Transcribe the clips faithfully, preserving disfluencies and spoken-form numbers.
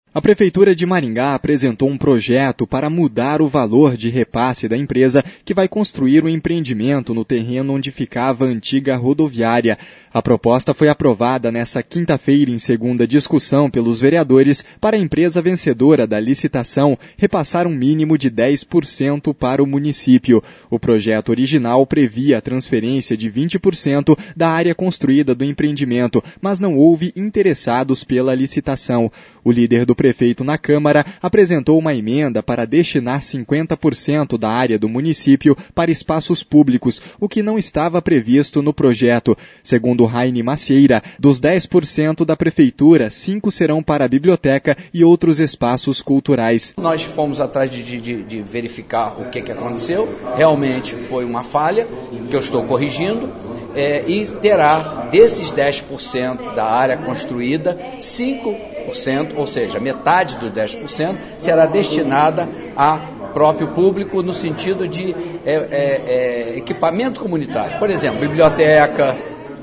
A Prefeitura de Maringá apresentou um projeto para mudar o valor de repasse da empresa que vai construir um empreendimento no terreno onde ficava a antiga rodoviária. A proposta foi aprovada nesta quinta-feira em segunda discussão pelos vereadores para a empresa vencedora da licitação repassar um mínimo de dez por cento para o município. O projeto original previa a transferência de vinte por cento da área construída do empreendimento, mas não houve interessados pela licitação. O líder do prefeito na Câmara apresentou uma emenda para destinar cinquenta por cento da área do município para espaços públicos, o que não estava previsto no projeto. Segundo Raine Macieira, dos dez por cento da prefeitura, cinco serão para a biblioteca e outros espaços culturais. Nós fomos atrás de, de, de verificar o que, que aconteceu. Realmente foi uma falha, que eu estou corrigindo, é, e terá desses dez por cento da área construída, cinco por cento, ou seja, metade dos dez por cento, será destinada a próprio público no sentido de é, é, é, equipamento comunitário. Por exemplo, biblioteca,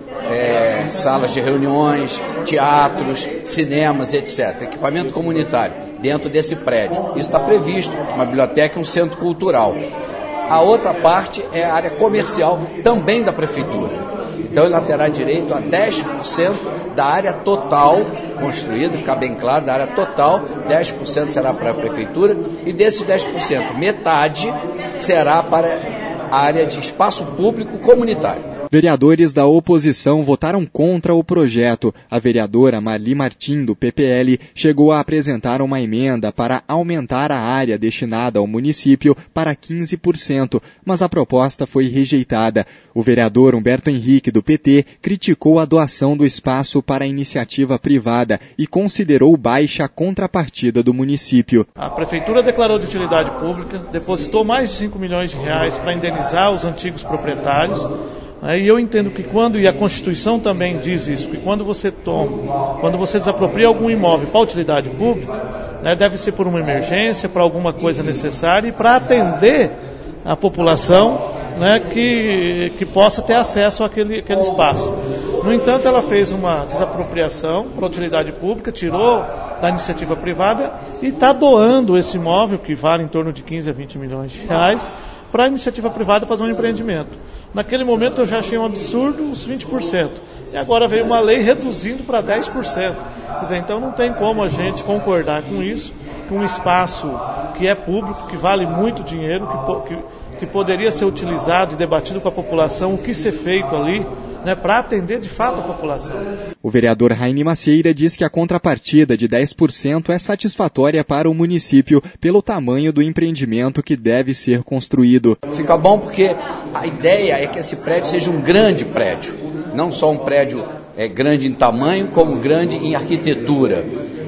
é, salas de reuniões, teatros, cinemas, etcétera. Equipamento comunitário dentro desse prédio. Isso está previsto, uma biblioteca e um centro cultural. A outra parte é a área comercial também da prefeitura. Então ela terá direito a dez por cento da área total construída, ficar bem claro, da área total, dez por cento será para a prefeitura e desses dez por cento, metade será para a área de espaço público comunitário. Vereadores da oposição votaram contra o projeto. A vereadora Marli Martim, do P P L, chegou a apresentar uma emenda para aumentar a área destinada ao município para quinze por cento, mas a proposta foi rejeitada. O vereador Humberto Henrique, do P T, criticou a doação do espaço para a iniciativa privada e considerou baixa a contrapartida do município. A prefeitura declarou de utilidade pública, depositou mais de cinco milhões de reais para indenizar os antigos proprietários. E eu entendo que quando, e a Constituição também diz isso, que quando você toma, quando você desapropria algum imóvel para utilidade pública, né, deve ser por uma emergência, para alguma coisa necessária e para atender a população, né, que, que possa ter acesso àquele, àquele espaço. No entanto, ela fez uma desapropriação para utilidade pública, tirou da iniciativa privada e está doando esse imóvel, que vale em torno de quinze a vinte milhões de reais, para a iniciativa privada fazer um empreendimento. Naquele momento eu já achei um absurdo os vinte por cento. E agora veio uma lei reduzindo para dez por cento. Quer dizer, então não tem como a gente concordar com isso, que um espaço que é público, que vale muito dinheiro, que, que, que poderia ser utilizado e debatido com a população, o que ser feito ali, né, para atender de fato a população. O vereador Raine Macieira diz que a contrapartida de dez por cento é satisfatória para o município pelo tamanho do empreendimento que deve ser construído. Fica bom porque a ideia é que esse prédio seja um grande prédio, não só um prédio é, grande em tamanho, como grande em arquitetura.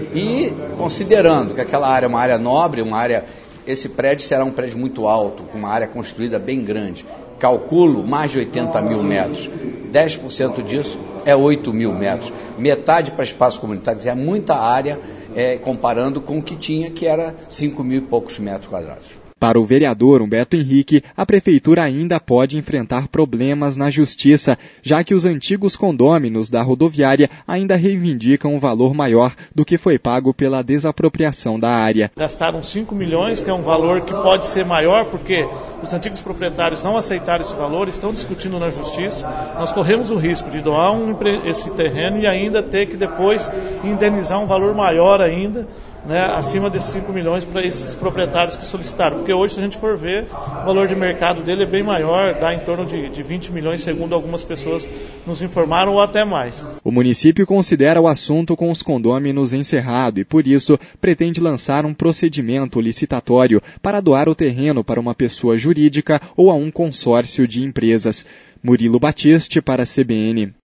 E considerando que aquela área é uma área nobre, uma área, esse prédio será um prédio muito alto, com uma área construída bem grande. Calculo mais de oitenta mil metros. dez por cento disso é oito mil metros. Metade para espaços comunitários, é muita área, é, comparando com o que tinha, que era cinco mil e poucos metros quadrados. Para o vereador Humberto Henrique, a prefeitura ainda pode enfrentar problemas na justiça, já que os antigos condôminos da rodoviária ainda reivindicam um valor maior do que foi pago pela desapropriação da área. Gastaram cinco milhões, que é um valor que pode ser maior, porque os antigos proprietários não aceitaram esse valor, estão discutindo na justiça. Nós corremos o risco de doar um, esse terreno e ainda ter que depois indenizar um valor maior ainda, né, acima desses cinco milhões para esses proprietários que solicitaram. Porque hoje, se a gente for ver, o valor de mercado dele é bem maior, dá em torno de, de vinte milhões, segundo algumas pessoas nos informaram, ou até mais. O município considera o assunto com os condôminos encerrado e, por isso, pretende lançar um procedimento licitatório para doar o terreno para uma pessoa jurídica ou a um consórcio de empresas. Murilo Batiste para a C B N.